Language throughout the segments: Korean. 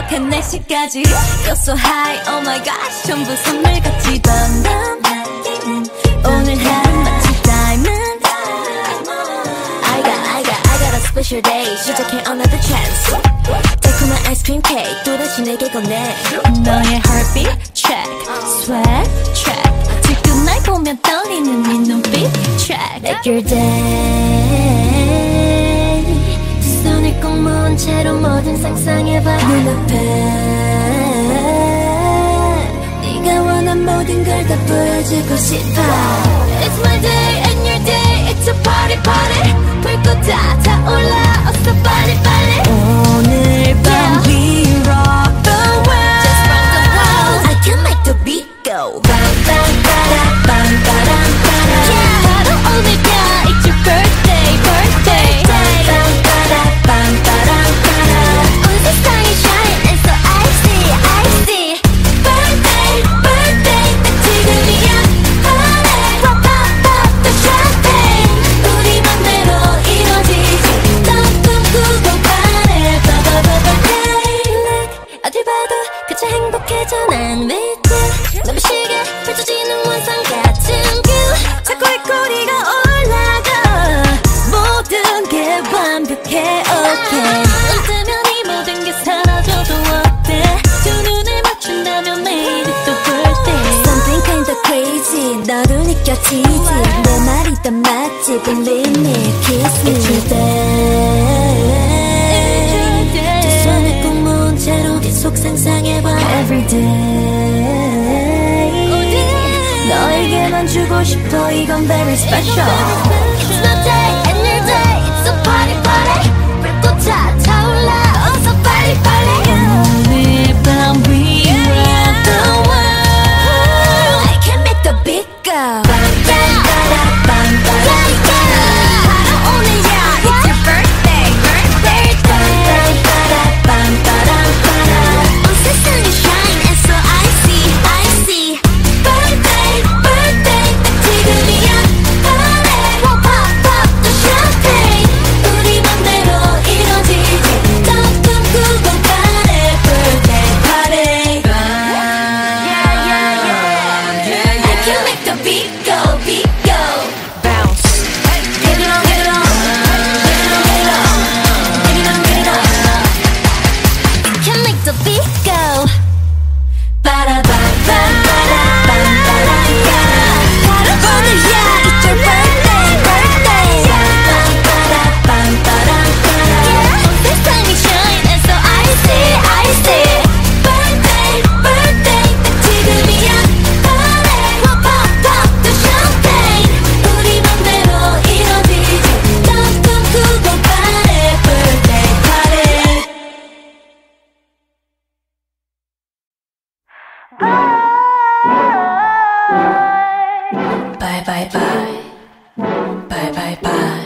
새벽 4시까지 Feel so high, oh my gosh 전부 선물같이 밤밤 오늘 하루 마치 diamond I got a special day 시작해 another chance 달콤한 아이스크림 케이크 또다시 내게 건네 너의 heartbeat check sweat check 지금 날 보면 떨리는 네 눈빛 check Take your day 두 손을 꼭 모은 채로 뭐든 상상해봐 눈앞에 네가 원한 모든 걸 다 보여주고 싶어 It's my day and your day It's a party party 불꽃 다 타올라 어서 빨리 빨리 오늘 밤 we rock the world Just rock the world I can make the beat go 빰빰빠라빰빰빠라빰빠라 Yeah 바로 오늘이야 It's your birthday birthday 빰빰빠라빰빰빠라 온 세상이 shine and so icy icy Birthday birthday 딱 지금이야 Party pop pop pop the champagne 우리 맘대로 이뤄지지 더 꿈꾸고 party pop pop pop birthday 어딜 봐도 그저 행복해져 난 with you 눈부시게 펼쳐지는 원상 같은 뷰 자꾸 이 꼬리가 올라가 모든 게 완벽해 okay 눈 뜨면 이 모든 게 사라져도 어때 두 눈을 맞춘다면 매일 또 birthday Something kinda crazy 너도 느껴지지 내 말이 다 맞지 Believe me kiss me It's your day 두 손을 꼭 모은 채로 계속 상상해봐 Everyday 너에게만 주고 싶어 이건 very special It's my day and your day It's a party party 불꽃 다 타올라 어서 빨리 빨리 오늘 밤 we rock the world I can make the beat go 빰빰빠라빰빰빠라 바로 오늘이야 It's your birthday birthday 빰빰빠라빰빰빠라 온 세상이 shine and so icy icy Birthday birthday 딱 지금이야 Party pop pop pop the champagne 우리 맘대로 이뤄지지 더 꿈꾸고 party birthday party I can make the beat go bounce Get it on get it on get it on get it on get it on get it on I can make the beat go Bye bye bye bye bye bye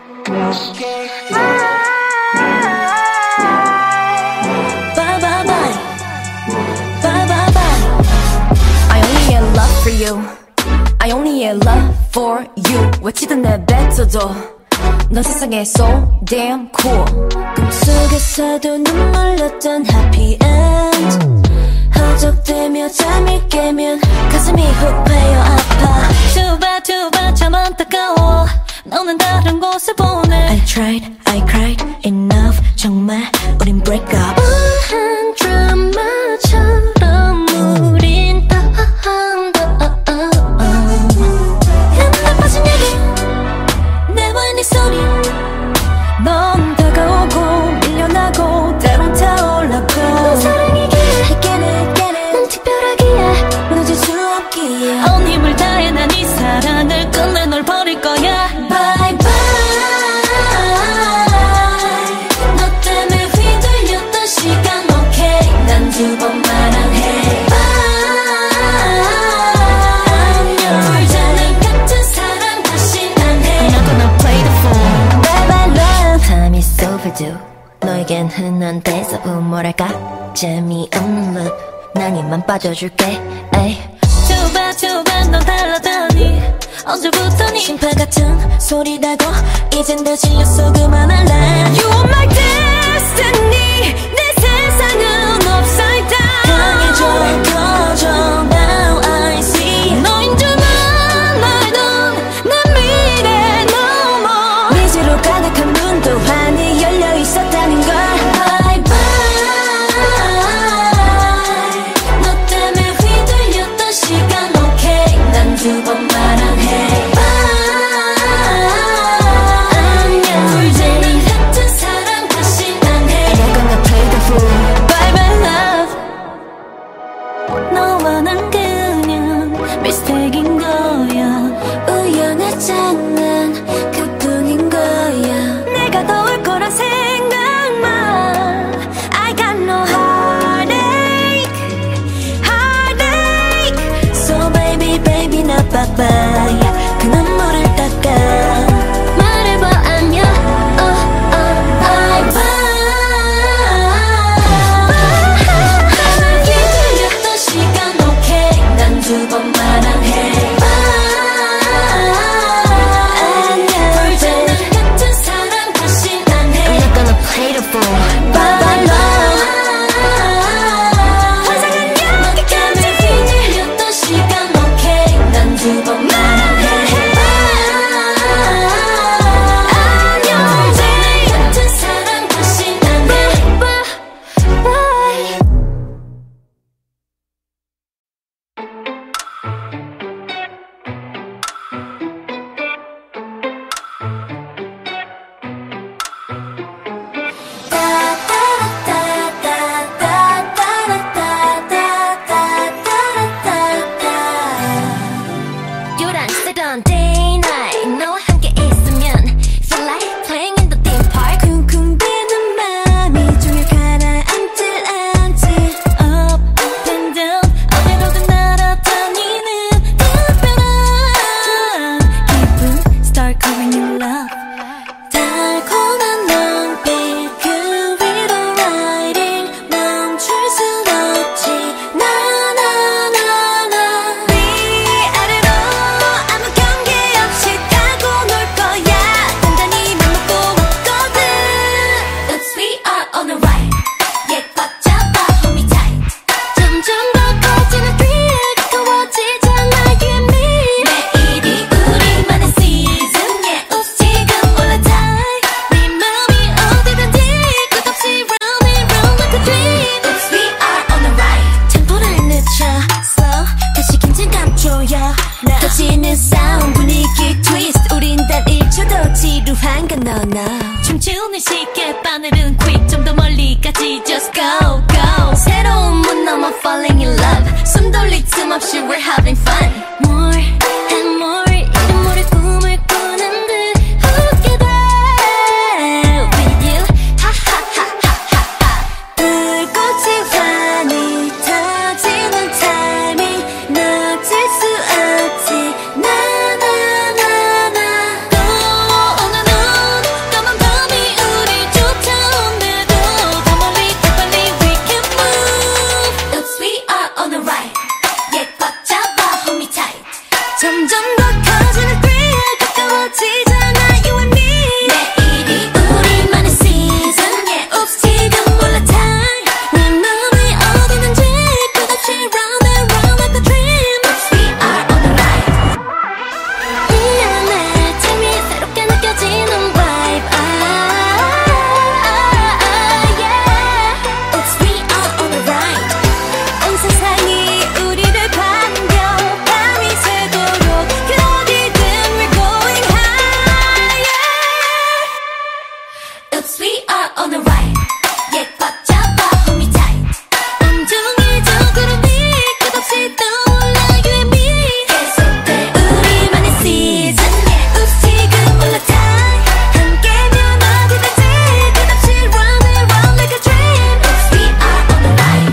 Bye bye bye bye bye bye I only had love for you I only had love for you 외치던 내 뱉어도 너 세상에 so damn cool 꿈속에서도 눈물 났던 happy end 허적대며 잠이 깨면 가슴이 훅 패여 아파 Too bad 참 안타까워 너는 다른 곳에 보내 I tried, I cried, enough 정말 우린 break up 우한 드라마처럼 우린 더 옛날 빠진 얘기 내와 네 소리 넌 다가오고 밀려나고 때론 타올라고 사랑이기에 난 특별하기에 무너질 수 없기에 온 힘을 다해 난 이 사랑을 끝내 널 버릴 거야 Bye bye 너 때문에 휘둘렸던 시간 okay 난 두 번 말안해 안녕 불자는 같은 사랑 다신 안 해 I'm not gonna play the fool Bye bye love Time is overdue 너에겐 흔한 대사부 뭐랄까 재미없는 loop 난 이만 빠져줄게 에이 Too bad 넌 달라다니 언제부터니 심파 같은 소리 나고 이젠 다 질렸어 그만할래 You are my destiny 내 세상은 없어 까닭한 문도 환히 열려 있었다는 걸. Bye bye. 너 때문에 휘둘렸던 시간 okay. 난 두 번 말안해. 안녕. 불제는 같은 사랑 다신 안 해. I'm not gonna play the fool. Bye bye love. 너와 난 그냥 미스테이크인 거야. 우연의 장난 그뿐인 거야. 내가 더 올 거란 생각만. I got no heartache, heartache. So baby baby 나 빠빠야. 그 눈물을 닦아. 말해봐 안녕. Bye bye. 휘둘렸던 시간 okay. 난 두 번 말안해. 춤추는 시계 바늘은 quick 좀 더 멀리까지 just go go. 새로운 문 넘어 falling in love. 숨 돌릴 틈 없이 we're having fun. More and more 이런 모래 꿈을 꾸는 듯 웃게 돼 with you. 하하하하하. 불꽃이 환히 터지는 타이밍 놓칠 수 없지. 점점 더 커지는 thrill 가까워지잖아 you and me. 내일이 우리만의 season yeah. Oops 지금 몰라 time. 내 맘이 어디든지 끝없이 round and round like a dream. Oops we are on the ride. 이 안에 재미 새롭게 느껴지는 vibe yeah. Oops we are on the ride. 온 세상이 우리를 반겨. We are on the right. Yeah, 꽉 잡아, hold me tight. 온종일 저 구름 위 끝없이 떠올라 you and me. 계속돼 우리만의 season. Yeah, oops 지금 몰라 time. 함께면 어디든지 끝없이 round and round like a dream. Oops we are on the right.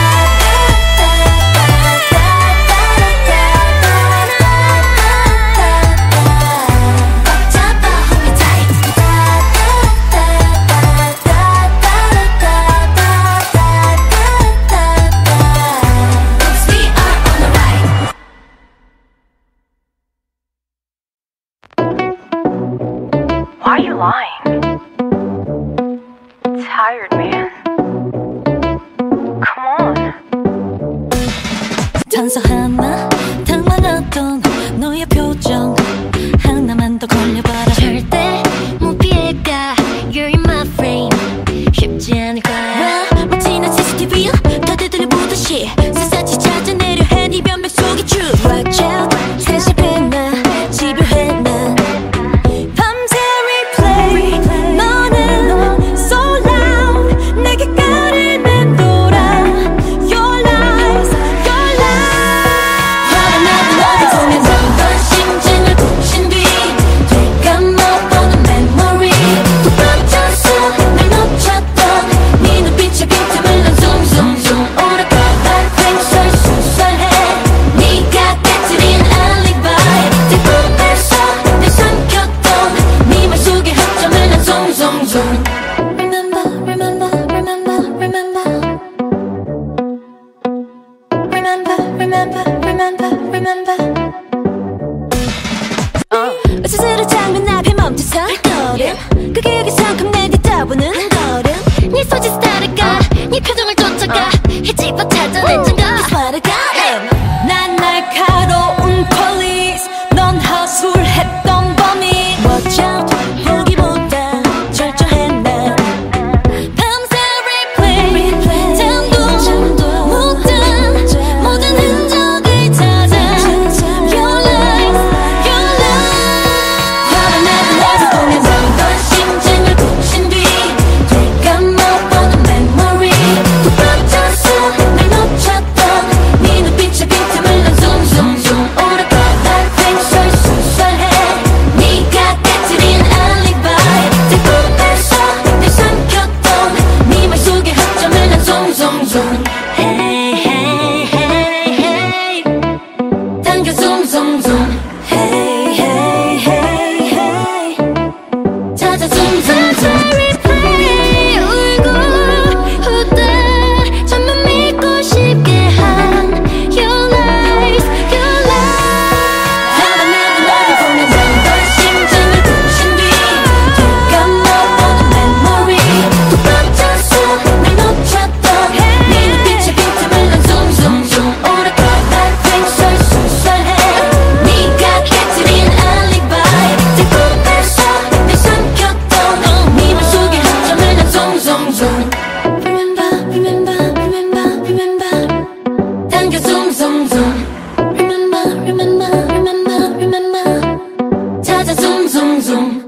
꽉 잡아, hold me tight. Why are you lying? Tired, man. Come on. 단서 하나 당황했던 너의 표정 하나만 더 걸려봐라. 절대 못 피해 송송송. Remember, remember, remember, remember. Remember, remember, remember, remember. 스스로 장면 앞에 멈춰서 한 걸음 그 기억에서 겁내 뒤돌아보는 한 걸음 네 손짓 따라가 네 표정을 쫓아가 헤집어 찾아낸 증거 That's what I got him. 난 날카로운 police 넌 하술했던 범인 Watch out 보기보다 철저해 난 밤새 replay 잠도 묻은 모든 흔적을 찾아 Your lies, your lies. 화가 나도 나도 보면 넌 심장을 부신 뒤 되감아보는 memory 또 빠졌어 날 놓쳤던 네 눈빛의 빈틈을 난 zoom 오랫동안 횡설수설해 네가 깨트린 alibi 내 꿈에서 늘 삼켰던 네 말 속의 허점을 난 zoom Hey hey hey hey 당겨 zoom Hey hey hey hey 찾아 zoom replay 울고 웃다 전부 믿고 싶게 한 Your lies, your lies. 화가 나도 나를 보면 넌 심장을 부신 뒤 되감아보는 memory 또 빠졌어 날 놓쳤던 네 눈빛의 빈틈을 난 zoom 오랫동안 횡설수설해 네가 깨트린 alibi 내 꿈에서 늘 삼켰던 네 말 속의 허점을 난 zoom Remember, remember, remember, remember 당겨 zoom Remember, remember, remember, remember 찾아 zoom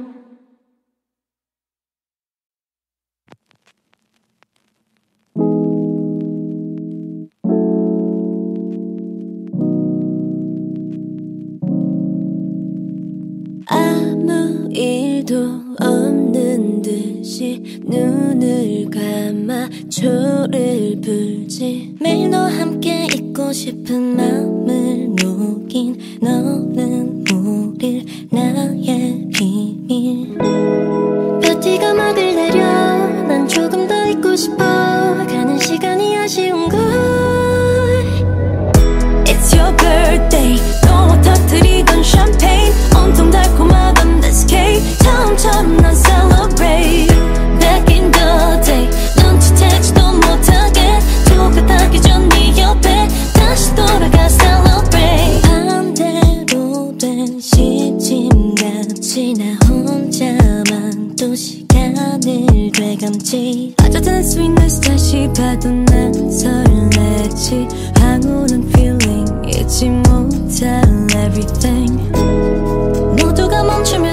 아무 일도 없는 듯이 눈을 감아 초를 불지 매일 너와 함께 있고 싶은 마음을 녹인 너는 우릴 나의 비밀 버티가 막을 내려 난 조금 더 있고 싶어 가는 시간이 아쉬운걸 It's your birthday 너와 터뜨리던 샴페인 온통 달콤하던 this cake 처음처럼 난 celebrate Back in the day 눈치채지도 못하게 똑같하기 전 네 옆에 다시 돌아가 celebrate 반대로 된 시침같이 나 혼자만 또 시간을 되감지 어쩌든 sweetness 다시 봐도 난 설레지 황홀한 feeling 잊지 못할 everything 모두가 멈추면